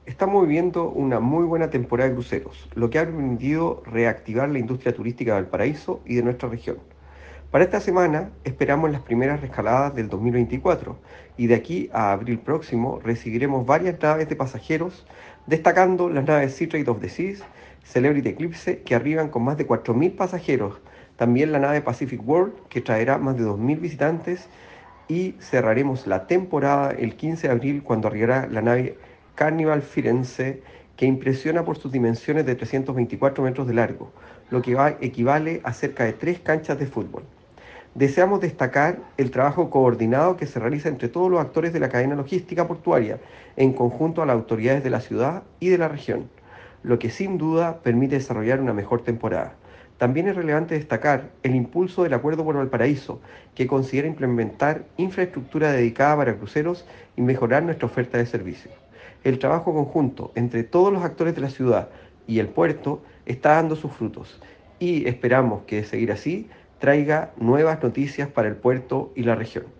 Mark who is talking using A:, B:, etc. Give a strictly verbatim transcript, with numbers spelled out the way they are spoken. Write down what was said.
A: Estamos viviendo una muy buena temporada de cruceros, lo que ha permitido reactivar la industria turística de Valparaíso y de nuestra región. Para esta semana esperamos las primeras rescaladas del dos mil veinticuatro y de aquí a abril próximo recibiremos varias naves de pasajeros, destacando las naves Sea Trade of the Seas, Celebrity Eclipse, que arriban con más de cuatro mil pasajeros, también la nave Pacific World, que traerá más de dos mil visitantes, y cerraremos la temporada el quince de abril cuando arribará la nave Carnival Firenze, que impresiona por sus dimensiones de trescientos veinticuatro metros de largo, lo que va, equivale a cerca de tres canchas de fútbol. Deseamos destacar el trabajo coordinado que se realiza entre todos los actores de la cadena logística portuaria, en conjunto a las autoridades de la ciudad y de la región, lo que sin duda permite desarrollar una mejor temporada. También es relevante destacar el impulso del Acuerdo por Valparaíso, que considera implementar infraestructura dedicada para cruceros y mejorar nuestra oferta de servicios. El trabajo conjunto entre todos los actores de la ciudad y el puerto está dando sus frutos y esperamos que de seguir así traiga nuevas noticias para el puerto y la región.